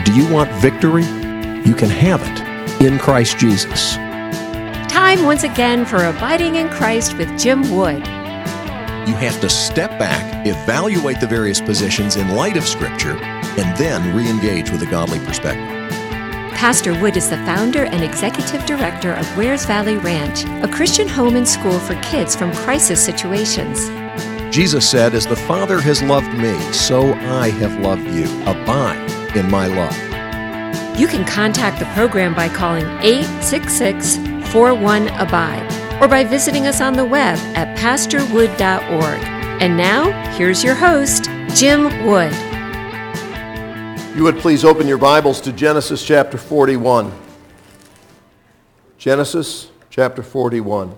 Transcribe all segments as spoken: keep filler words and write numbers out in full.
Do you want victory? You can have it in Christ Jesus. Time once again for Abiding in Christ with Jim Wood. You have to step back, evaluate the various positions in light of Scripture, and then re-engage with a godly perspective. Pastor Wood is the founder and executive director of Wares Valley Ranch, a Christian home and school for kids from crisis situations. Jesus said, "As the Father has loved me, so I have loved you. Abide in my love." You can contact the program by calling eight six six, four one, ABIDE or by visiting us on the web at pastor wood dot org. And now, here's your host, Jim Wood. You would please open your Bibles to Genesis chapter forty-one. Genesis chapter forty-one.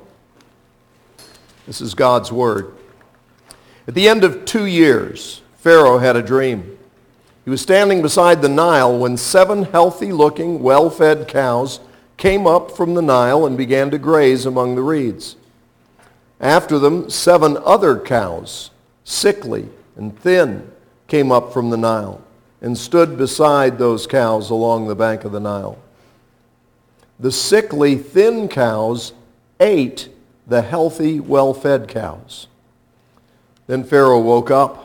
This is God's Word. At the end of two years, Pharaoh had a dream. He was standing beside the Nile when seven healthy-looking, well-fed cows came up from the Nile and began to graze among the reeds. After them, seven other cows, sickly and thin, came up from the Nile and stood beside those cows along the bank of the Nile. The sickly, thin cows ate the healthy, well-fed cows. Then Pharaoh woke up.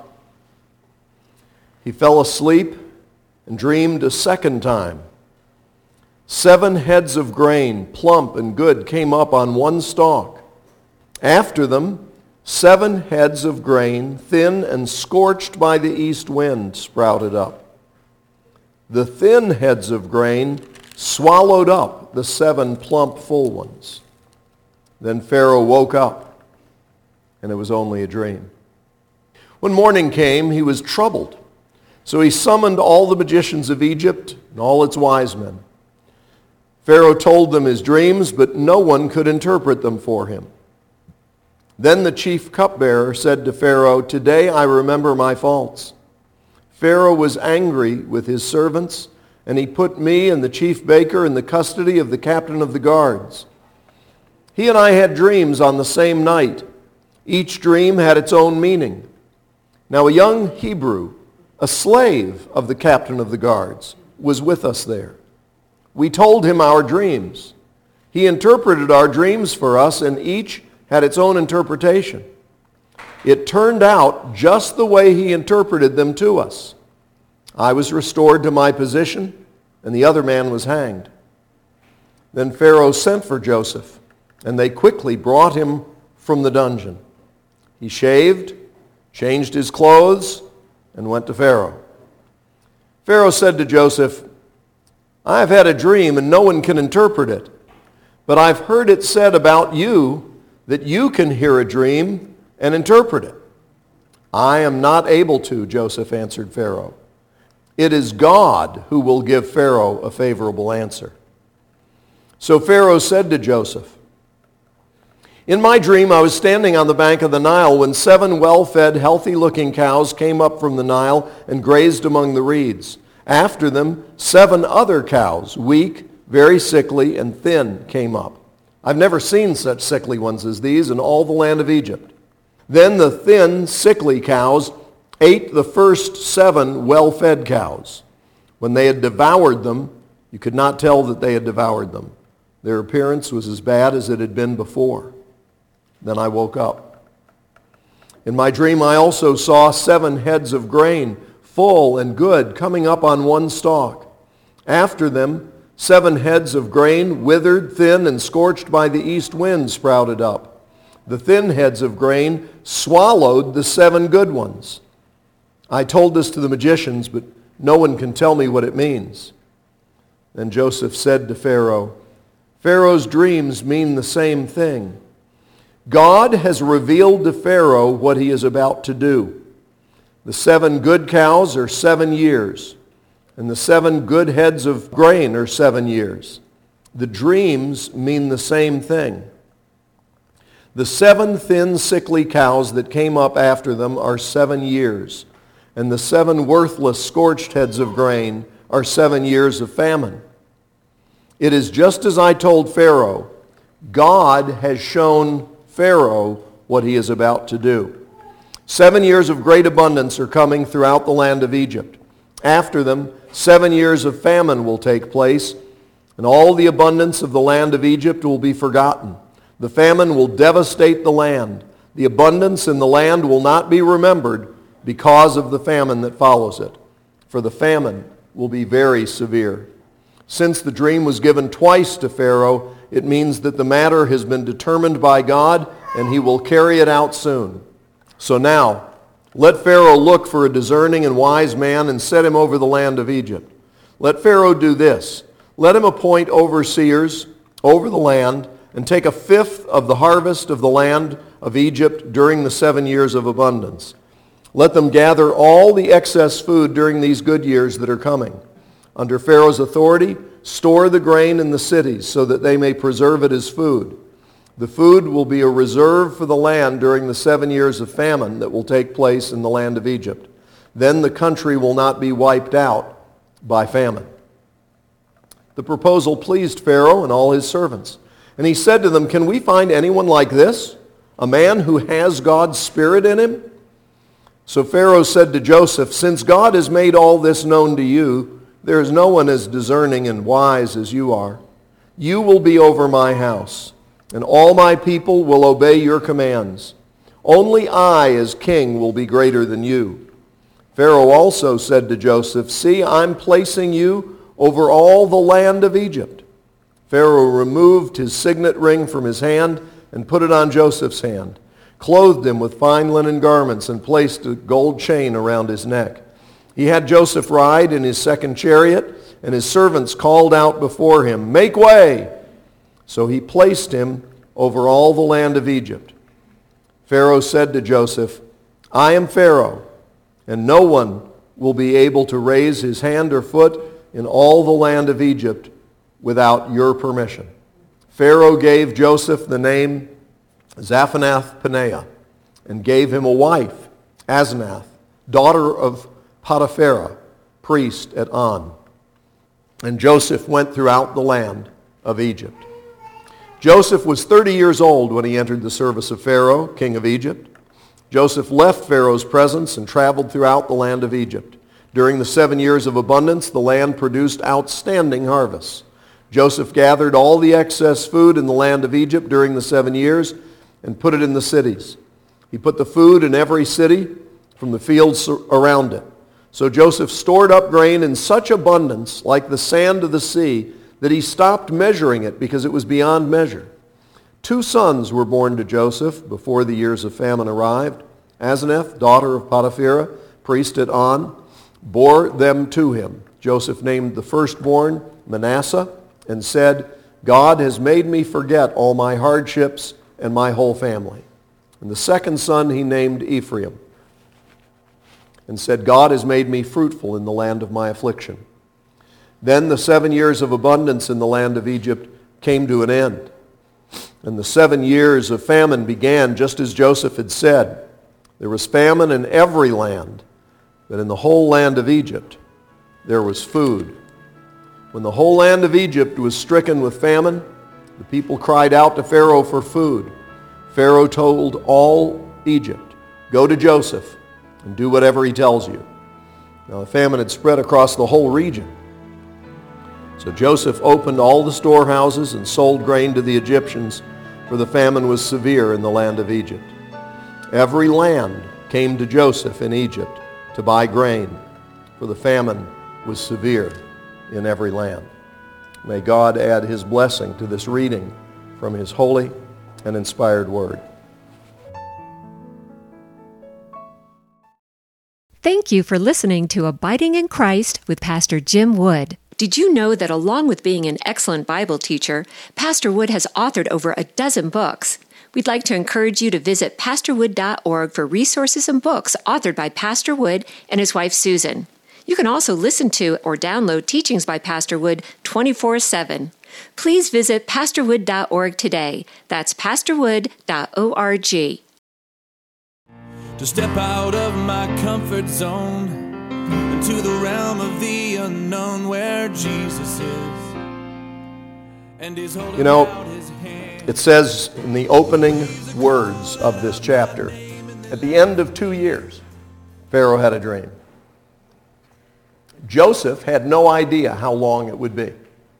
He fell asleep and dreamed a second time. Seven heads of grain, plump and good, came up on one stalk. After them, seven heads of grain, thin and scorched by the east wind, sprouted up. The thin heads of grain swallowed up the seven plump, full ones. Then Pharaoh woke up, and it was only a dream. When morning came, he was troubled. So he summoned all the magicians of Egypt and all its wise men. Pharaoh told them his dreams, but no one could interpret them for him. Then the chief cupbearer said to Pharaoh, "Today I remember my faults." Pharaoh was angry with his servants, and he put me and the chief baker in the custody of the captain of the guards. He and I had dreams on the same night. Each dream had its own meaning. Now a young Hebrew, a slave of the captain of the guards, was with us there. We told him our dreams. He interpreted our dreams for us, and each had its own interpretation. It turned out just the way he interpreted them to us. I was restored to my position, and the other man was hanged. Then Pharaoh sent for Joseph, and they quickly brought him from the dungeon. He shaved, changed his clothes, and went to Pharaoh. Pharaoh said to Joseph, "I have had a dream, and no one can interpret it. But I've heard it said about you that you can hear a dream and interpret it." "I am not able to," Joseph answered Pharaoh. "It is God who will give Pharaoh a favorable answer." So Pharaoh said to Joseph, "In my dream I was standing on the bank of the Nile when seven well-fed, healthy-looking cows came up from the Nile and grazed among the reeds. After them, seven other cows, weak, very sickly, and thin, came up. I've never seen such sickly ones as these in all the land of Egypt. Then the thin, sickly cows ate the first seven well-fed cows. When they had devoured them, you could not tell that they had devoured them. Their appearance was as bad as it had been before. Then I woke up. In my dream I also saw seven heads of grain, full and good, coming up on one stalk. After them, seven heads of grain, withered, thin, and scorched by the east wind, sprouted up. The thin heads of grain swallowed the seven good ones. I told this to the magicians, but no one can tell me what it means." Then Joseph said to Pharaoh, "Pharaoh's dreams mean the same thing. God has revealed to Pharaoh what he is about to do. The seven good cows are seven years, and the seven good heads of grain are seven years. The dreams mean the same thing. The seven thin, sickly cows that came up after them are seven years, and the seven worthless, scorched heads of grain are seven years of famine. It is just as I told Pharaoh. God has shown Pharaoh what he is about to do. Seven years of great abundance are coming throughout the land of Egypt. After them, seven years of famine will take place, and all the abundance of the land of Egypt will be forgotten. The famine will devastate the land. The abundance in the land will not be remembered because of the famine that follows it, for the famine will be very severe. Since the dream was given twice to Pharaoh, it means that the matter has been determined by God, and he will carry it out soon. So now, let Pharaoh look for a discerning and wise man and set him over the land of Egypt. Let Pharaoh do this. Let him appoint overseers over the land and take a fifth of the harvest of the land of Egypt during the seven years of abundance. Let them gather all the excess food during these good years that are coming. Under Pharaoh's authority, store the grain in the cities so that they may preserve it as food. The food will be a reserve for the land during the seven years of famine that will take place in the land of Egypt. Then the country will not be wiped out by famine. The proposal pleased Pharaoh and all his servants. And he said to them, "Can we find anyone like this, a man who has God's Spirit in him?" So Pharaoh said to Joseph, "Since God has made all this known to you, there is no one as discerning and wise as you are. You will be over my house, and all my people will obey your commands. Only I, as king, will be greater than you." Pharaoh also said to Joseph, "See, I'm placing you over all the land of Egypt." Pharaoh removed his signet ring from his hand and put it on Joseph's hand, clothed him with fine linen garments, and placed a gold chain around his neck. He had Joseph ride in his second chariot, and his servants called out before him, "Make way!" So he placed him over all the land of Egypt. Pharaoh said to Joseph, "I am Pharaoh, and no one will be able to raise his hand or foot in all the land of Egypt without your permission." Pharaoh gave Joseph the name Zaphenath-Paneah, and gave him a wife, Asenath, daughter of Potipharah, priest at On. And Joseph went throughout the land of Egypt. Joseph was thirty years old when he entered the service of Pharaoh, king of Egypt. Joseph left Pharaoh's presence and traveled throughout the land of Egypt. During the seven years of abundance, the land produced outstanding harvests. Joseph gathered all the excess food in the land of Egypt during the seven years and put it in the cities. He put the food in every city from the fields around it. So Joseph stored up grain in such abundance, like the sand of the sea, that he stopped measuring it because it was beyond measure. Two sons were born to Joseph before the years of famine arrived. Asenath, daughter of Potipharah, priest at On, bore them to him. Joseph named the firstborn Manasseh and said, "God has made me forget all my hardships and my whole family." And the second son he named Ephraim and said, "God has made me fruitful in the land of my affliction." Then the seven years of abundance in the land of Egypt came to an end. And the seven years of famine began just as Joseph had said. There was famine in every land, but in the whole land of Egypt there was food. When the whole land of Egypt was stricken with famine, the people cried out to Pharaoh for food. Pharaoh told all Egypt, "Go to Joseph and do whatever he tells you." Now the famine had spread across the whole region. So Joseph opened all the storehouses and sold grain to the Egyptians, for the famine was severe in the land of Egypt. Every land came to Joseph in Egypt to buy grain, for the famine was severe in every land. May God add his blessing to this reading from his holy and inspired word. Thank you for listening to Abiding in Christ with Pastor Jim Wood. Did you know that along with being an excellent Bible teacher, Pastor Wood has authored over a dozen books? We'd like to encourage you to visit pastor wood dot org for resources and books authored by Pastor Wood and his wife Susan. You can also listen to or download teachings by Pastor Wood twenty-four seven. Please visit pastor wood dot org today. That's pastor wood dot org. To step out of my comfort zone into the realm of the unknown where Jesus is, and he's holding You know, out his hand. It says in the opening words of this chapter, at the end of two years, Pharaoh had a dream. Joseph had no idea how long it would be.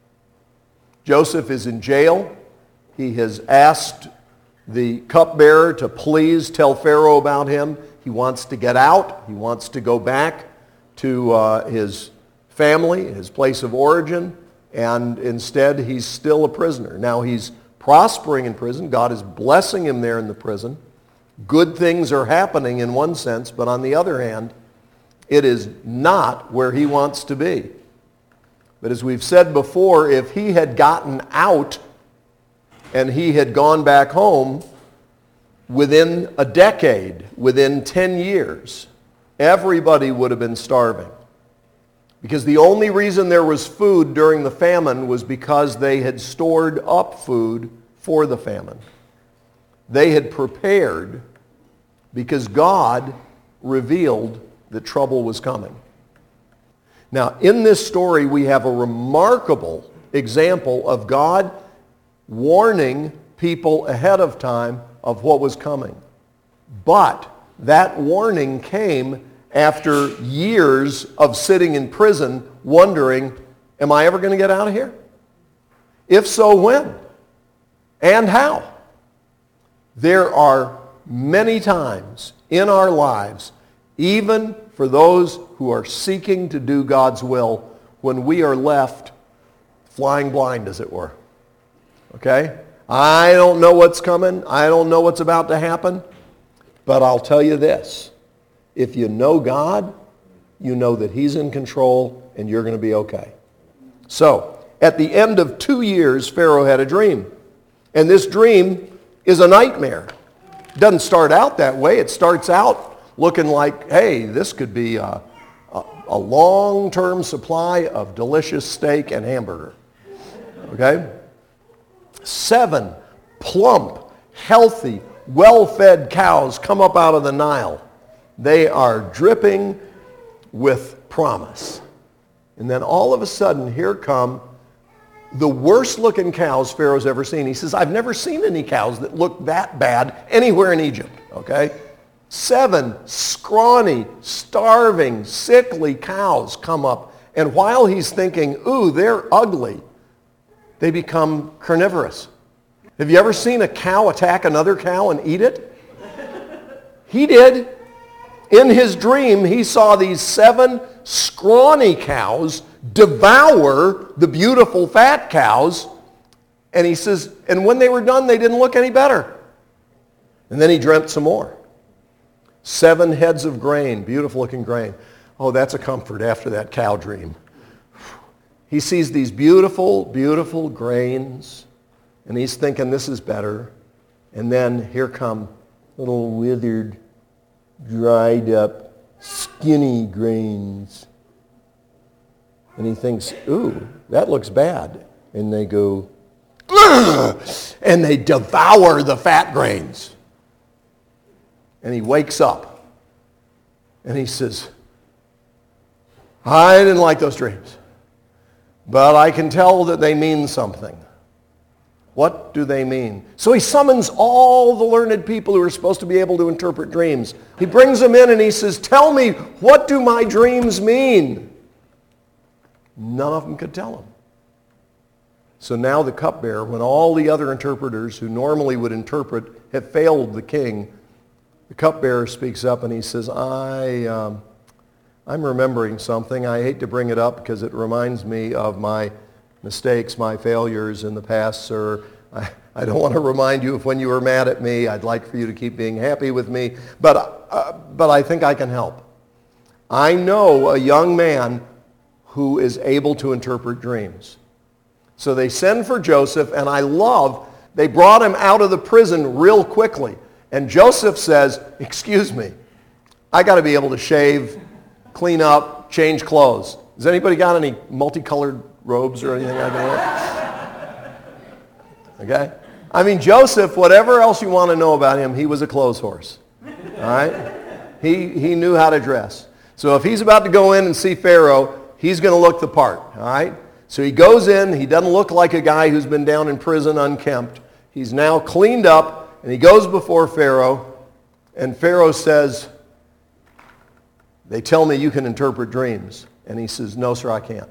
Joseph is in jail. He has asked the cupbearer to please tell Pharaoh about him. He wants to get out. He wants to go back to uh, his family, his place of origin, and instead he's still a prisoner. Now he's prospering in prison. God is blessing him there in the prison. Good things are happening in one sense, but on the other hand, it is not where he wants to be. But as we've said before, if he had gotten out and he had gone back home within a decade, within ten years, everybody would have been starving. Because the only reason there was food during the famine was because they had stored up food for the famine. They had prepared because God revealed that trouble was coming. Now, in this story, we have a remarkable example of God warning people ahead of time of what was coming. But that warning came after years of sitting in prison wondering, am I ever going to get out of here? If so, when? And how? There are many times in our lives, even for those who are seeking to do God's will, when we are left flying blind, as it were. Okay? I don't know what's coming. I don't know what's about to happen. But I'll tell you this. If you know God, you know that he's in control and you're going to be okay. So, at the end of two years, Pharaoh had a dream. And this dream is a nightmare. It doesn't start out that way. It starts out looking like, hey, this could be a, a, a long-term supply of delicious steak and hamburger. Okay? Seven plump, healthy, well-fed cows come up out of the Nile. They are dripping with promise. And then all of a sudden, here come the worst-looking cows Pharaoh's ever seen. He says, I've never seen any cows that look that bad anywhere in Egypt. Okay? Seven scrawny, starving, sickly cows come up. And while he's thinking, ooh, they're ugly, they become carnivorous. Have you ever seen a cow attack another cow and eat it? He did. In his dream, he saw these seven scrawny cows devour the beautiful fat cows. And he says, and when they were done, they didn't look any better. And then he dreamt some more. Seven heads of grain, beautiful looking grain. Oh, that's a comfort after that cow dream. He sees these beautiful, beautiful grains, and he's thinking this is better. And then here come little withered, dried up, skinny grains. And he thinks, ooh, that looks bad. And they go, ugh! And they devour the fat grains. And he wakes up. And he says, I didn't like those dreams. But I can tell that they mean something. What do they mean? So he summons all the learned people who are supposed to be able to interpret dreams. He brings them in and he says, tell me, what do my dreams mean? None of them could tell him. So now the cupbearer, when all the other interpreters who normally would interpret have failed the king, the cupbearer speaks up and he says, I, um, I'm remembering something. I hate to bring it up because it reminds me of my mistakes, my failures in the past, sir. I, I don't want to remind you of when you were mad at me. I'd like for you to keep being happy with me. But, uh, but I think I can help. I know a young man who is able to interpret dreams. So they send for Joseph, and I love, they brought him out of the prison real quickly. And Joseph says, excuse me, I got to be able to shave, clean up, change clothes. Has anybody got any multicolored robes or anything I can wear? Okay? I mean, Joseph, whatever else you want to know about him, he was a clothes horse. All right? He, he knew how to dress. So if he's about to go in and see Pharaoh, he's going to look the part. All right? So he goes in. He doesn't look like a guy who's been down in prison unkempt. He's now cleaned up. And he goes before Pharaoh, and Pharaoh says, they tell me you can interpret dreams. And he says, no, sir, I can't.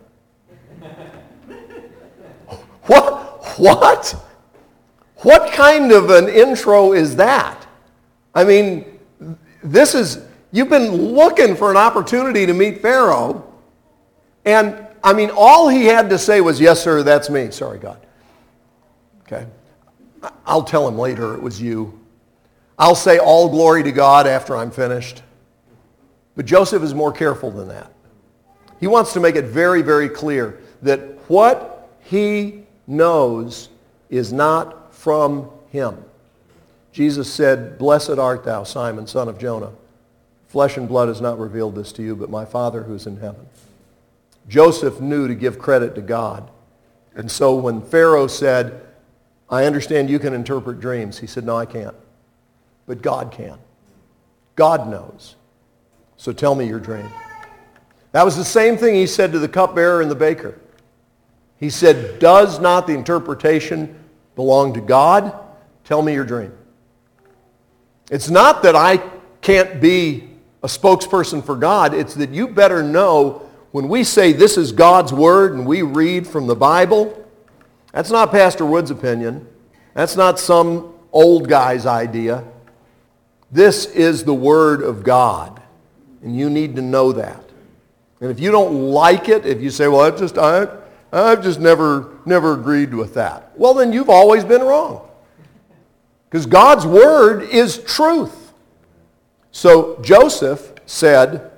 What? What? What kind of an intro is that? I mean, this is, you've been looking for an opportunity to meet Pharaoh. And, I mean, all he had to say was, yes, sir, that's me. Sorry, God. Okay. I'll tell him later it was you. I'll say all glory to God after I'm finished. But Joseph is more careful than that. He wants to make it very, very clear that what he knows is not from him. Jesus said, blessed art thou, Simon, son of Jonah. Flesh and blood has not revealed this to you, but my Father who's in heaven. Joseph knew to give credit to God. And so when Pharaoh said, I understand you can interpret dreams, he said, no, I can't. But God can. God knows. So tell me your dream. That was the same thing he said to the cupbearer and the baker. He said, does not the interpretation belong to God? Tell me your dream. It's not that I can't be a spokesperson for God. It's that you better know when we say this is God's word and we read from the Bible, that's not Pastor Wood's opinion. That's not some old guy's idea. This is the word of God. And you need to know that. And if you don't like it, if you say, well, I just, I, I've just never, never agreed with that. Well, then you've always been wrong. Because God's word is truth. So Joseph said,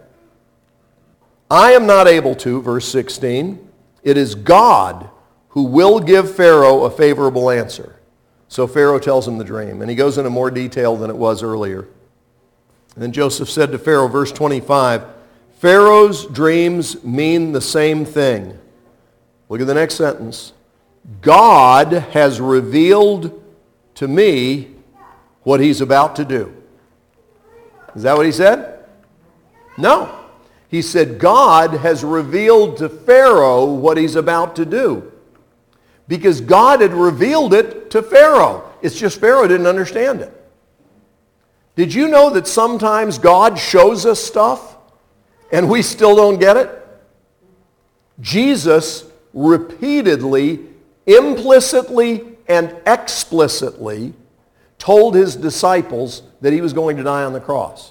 I am not able to, verse sixteen, it is God who will give Pharaoh a favorable answer. So Pharaoh tells him the dream, and he goes into more detail than it was earlier. And then Joseph said to Pharaoh, verse twenty-five, Pharaoh's dreams mean the same thing. Look at the next sentence. God has revealed to me what he's about to do. Is that what he said? No. He said, God has revealed to Pharaoh what he's about to do. Because God had revealed it to Pharaoh. It's just Pharaoh didn't understand it. Did you know that sometimes God shows us stuff and we still don't get it? Jesus repeatedly, implicitly, and explicitly told his disciples that he was going to die on the cross.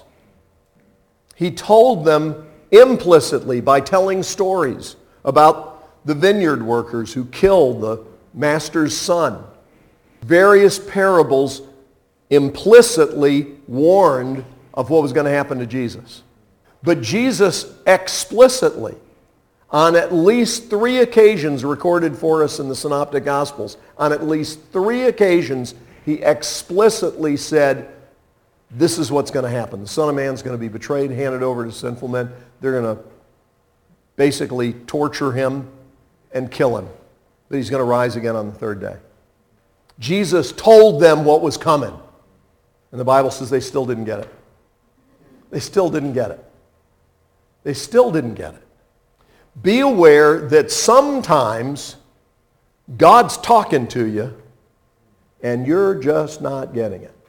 He told them implicitly by telling stories about the vineyard workers who killed the master's son. Various parables implicitly warned of what was going to happen to Jesus. But Jesus explicitly, on at least three occasions recorded for us in the Synoptic Gospels, on at least three occasions, he explicitly said, this is what's going to happen. The Son of Man is going to be betrayed, handed over to sinful men. They're going to basically torture him and kill him. But he's going to rise again on the third day. Jesus told them what was coming. And the Bible says they still didn't get it. They still didn't get it. They still didn't get it. Be aware that sometimes God's talking to you and you're just not getting it.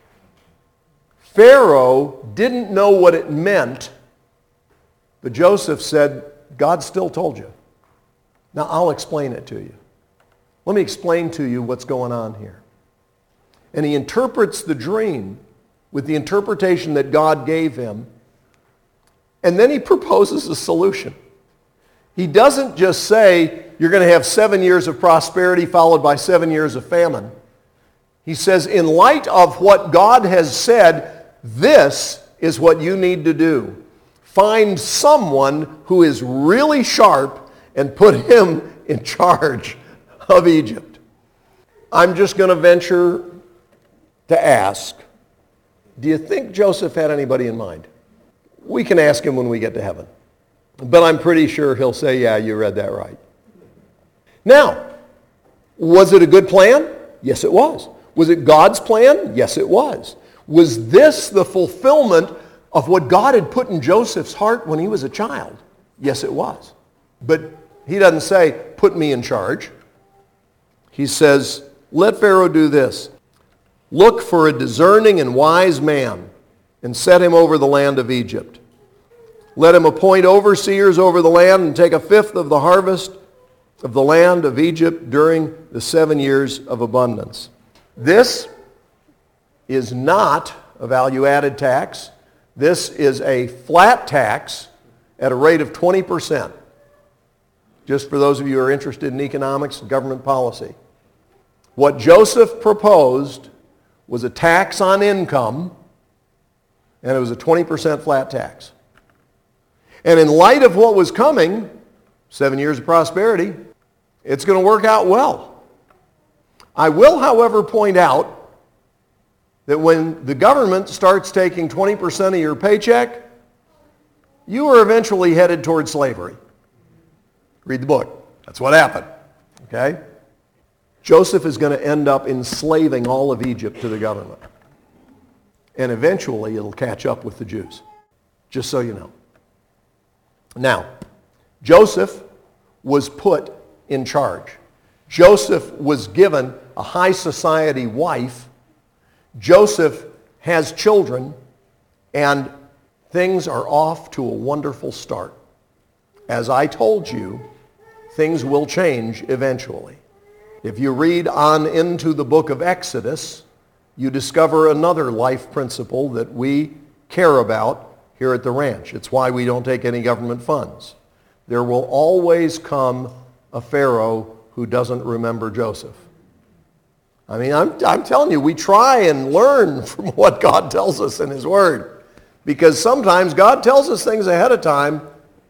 Pharaoh didn't know what it meant, but Joseph said, God still told you. Now I'll explain it to you. Let me explain to you what's going on here. And he interprets the dream with the interpretation that God gave him, and then he proposes a solution. He doesn't just say, you're going to have seven years of prosperity followed by seven years of famine. He says, in light of what God has said, this is what you need to do. Find someone who is really sharp and put him in charge of Egypt. I'm just going to venture to ask, do you think Joseph had anybody in mind? We can ask him when we get to heaven. But I'm pretty sure he'll say, yeah, you read that right. Now, was it a good plan? Yes, it was. Was it God's plan? Yes, it was. Was this the fulfillment of what God had put in Joseph's heart when he was a child? Yes, it was. But he doesn't say, put me in charge. He says, let Pharaoh do this. Look for a discerning and wise man and set him over the land of Egypt. Let him appoint overseers over the land and take a fifth of the harvest of the land of Egypt during the seven years of abundance. This is not a value-added tax. This is a flat tax at a rate of twenty percent. Just for those of you who are interested in economics and government policy. What Joseph proposed was a tax on income, and it was a twenty percent flat tax. And in light of what was coming, seven years of prosperity, it's going to work out well. I will, however, point out that when the government starts taking twenty percent of your paycheck, you are eventually headed towards slavery. Read the book. That's what happened. Okay? Joseph is going to end up enslaving all of Egypt to the government. And eventually it'll catch up with the Jews. Just so you know. Now, Joseph was put in charge. Joseph was given a high society wife. Joseph has children, and things are off to a wonderful start. As I told you, things will change eventually. If you read on into the book of Exodus, you discover another life principle that we care about here at the ranch. It's why we don't take any government funds. There will always come a Pharaoh who doesn't remember Joseph. I mean, I'm, I'm telling you, we try and learn from what God tells us in his word. Because sometimes God tells us things ahead of time,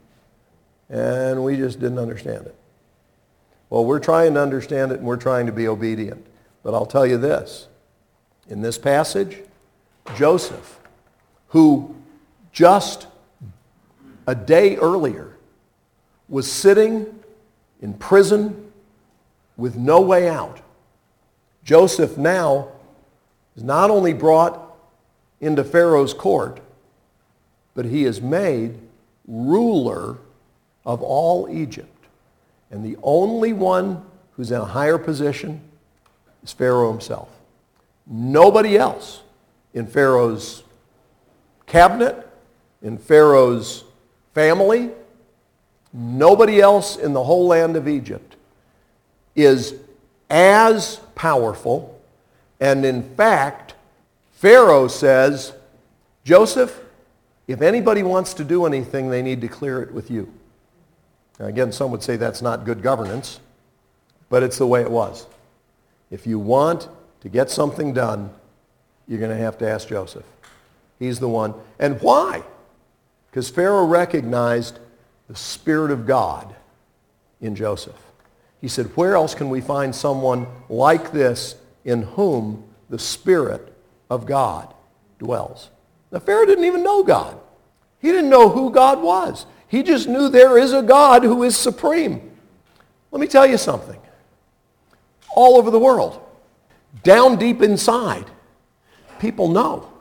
and we just didn't understand it. Well, we're trying to understand it, and we're trying to be obedient. But I'll tell you this. In this passage, Joseph, who just a day earlier was sitting in prison with no way out, Joseph now is not only brought into Pharaoh's court, but he is made ruler of all Egypt. And the only one who's in a higher position is Pharaoh himself. Nobody else in Pharaoh's cabinet, in Pharaoh's family, nobody else in the whole land of Egypt is as powerful. And in fact, Pharaoh says, Joseph, if anybody wants to do anything, they need to clear it with you. Now, again, some would say that's not good governance, but it's the way it was. If you want to get something done, you're going to have to ask Joseph. He's the one. And why? Because Pharaoh recognized the Spirit of God in Joseph. He said, where else can we find someone like this in whom the Spirit of God dwells? Now, Pharaoh didn't even know God. He didn't know who God was. He just knew there is a God who is supreme. Let me tell you something. All over the world, down deep inside, people know.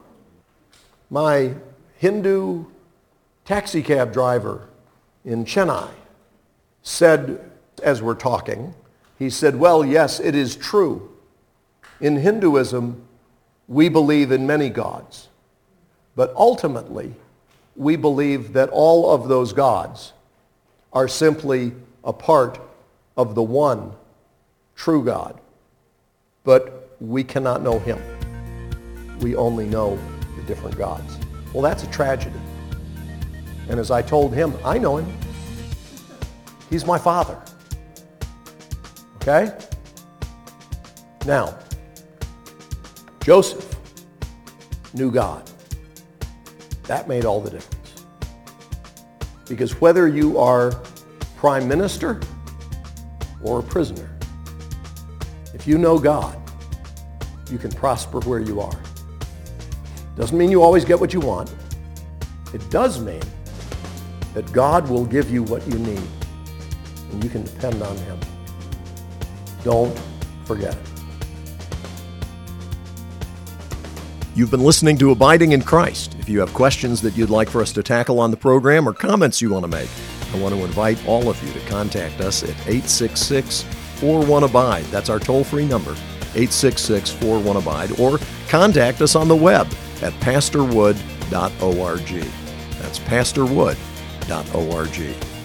My Hindu taxi cab driver in Chennai said, as we're talking, he said, well, yes, it is true. In Hinduism, we believe in many gods. But ultimately, we believe that all of those gods are simply a part of the one true God. But we cannot know him. We only know the different gods. Well, that's a tragedy. And as I told him, I know him. He's my father. Okay? Now, Joseph knew God. That made all the difference. Because whether you are prime minister or a prisoner, if you know God, you can prosper where you are. Doesn't mean you always get what you want. It does mean that God will give you what you need, and you can depend on him. Don't forget it. You've been listening to Abiding in Christ. If you have questions that you'd like for us to tackle on the program or comments you want to make, I want to invite all of you to contact us at eight six six, four one, abide. That's our toll-free number, eight six six, four one, abide. Or contact us on the web at pastor wood dot org. That's pastor wood dot org.